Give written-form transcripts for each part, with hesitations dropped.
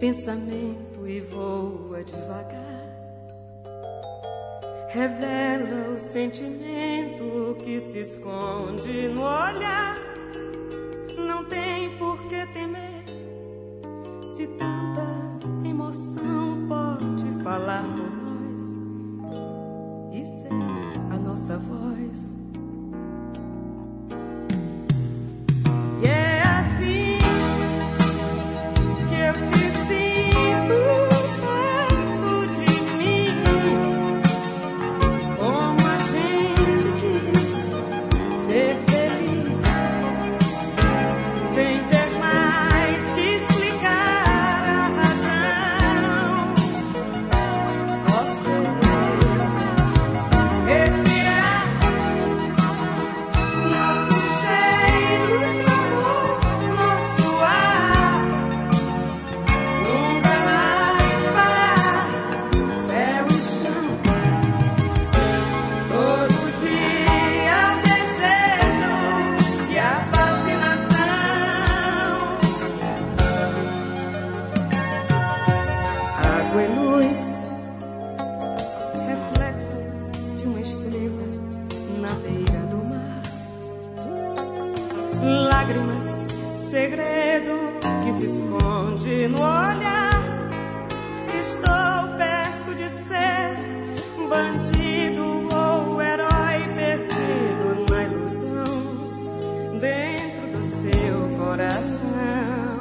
pensamento e voa devagar. Revela o sentimento que se esconde no olhar. Não tem por que temer, se tanta emoção pode falar por nós e ser a nossa voz. E é assim que eu te sinto perto de mim, como a gente quis ser feliz, sem ter mais que explicar a razão. Só ser, respirar nosso cheiro de amor, nosso ar, nunca mais parar, céu e chão. Todo dia o desejo e a fascinação. Água e luz, reflexo de uma estrela na beira do mar. Lágrimas, segredo que se esconde no olhar. Estou perto de ser bandido ou herói perdido na ilusão dentro do seu coração.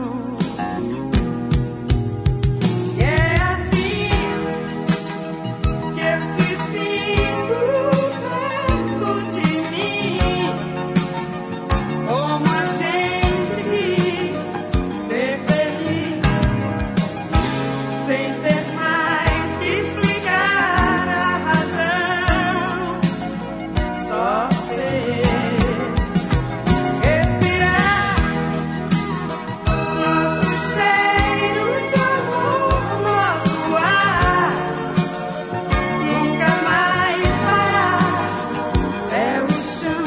E é assim que eu te sinto perto de mim, como a gente quis ser feliz, sem ter mais que explicar a razão. Só ser, respirar nosso cheiro de amor, nosso ar, nunca mais parar, céu e chão.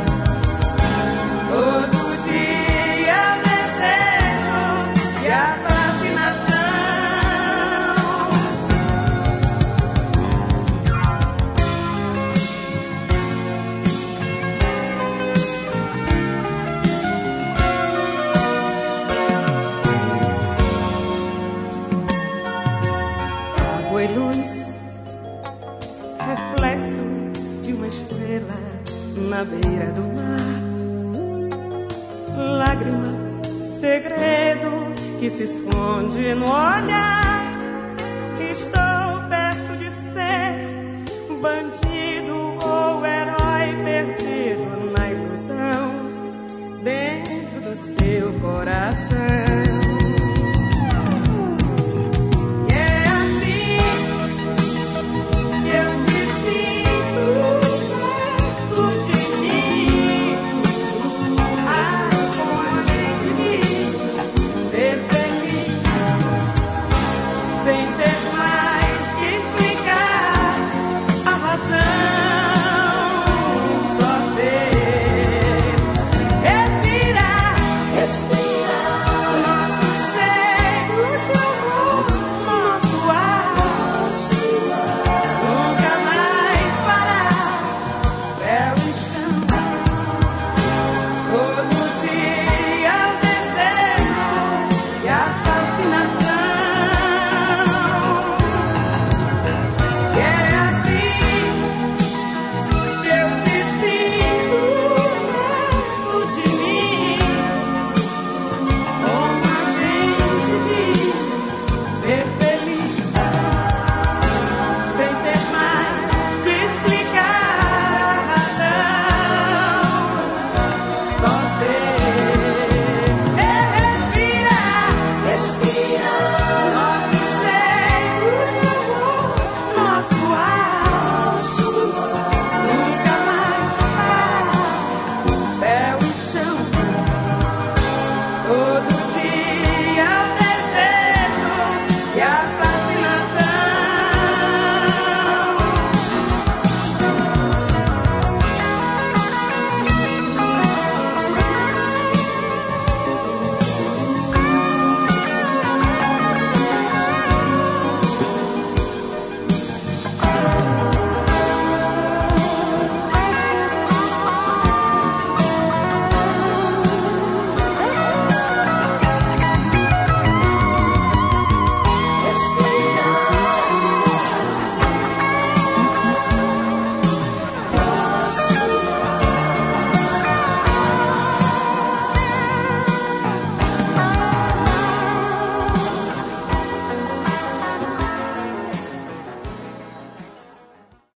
Todo dia o desejo e a fascinação. Água e luz, reflexo de uma estrela na beira do mar. Lágrima, segredo que se esconde no olhar.